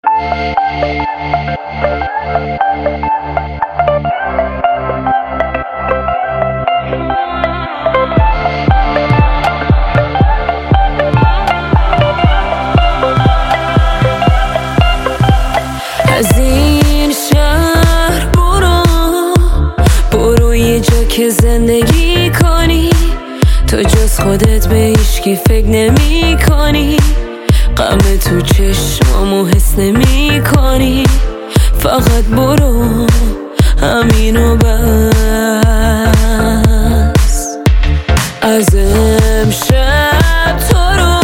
از این شهر برو یه جا که زندگی کنی، تو جز خودت به هیچکی فکر نمی کنی، غم تو چشمامو حس نمی کنی، فقط برو همینو بس. از امشب تو رو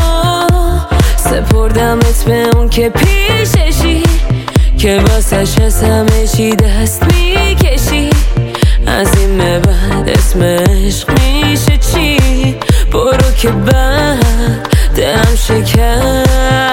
سپردمت به اون که پیششی، که واسش از همه چی دست میکشی، از این به بعد اسم عشق میشه چی؟ برو که بعد دلم شکست.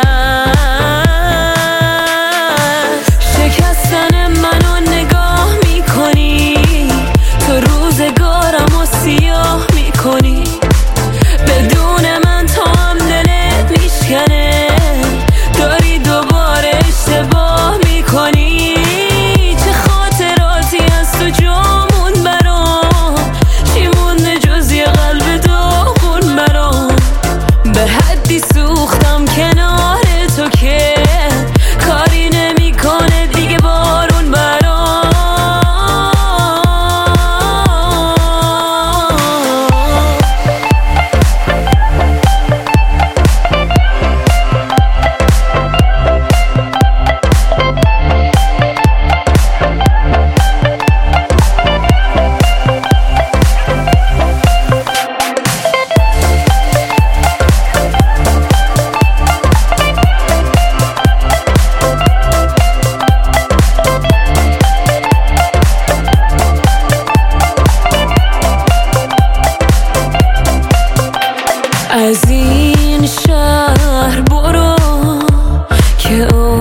شکستن منو نگاه میکنی، تو روزگارم و سیاه میکنی، بدون من تو هم دلت میشکنه، داری دوباره اشتباه میکنی. چه خاطراتی از تو جامون برام، چی مونده جز یه قلب داغون برام، به حدی سوختم کنار تو که کاری نمیکنه دیگه بارون برام. از این شهر برو که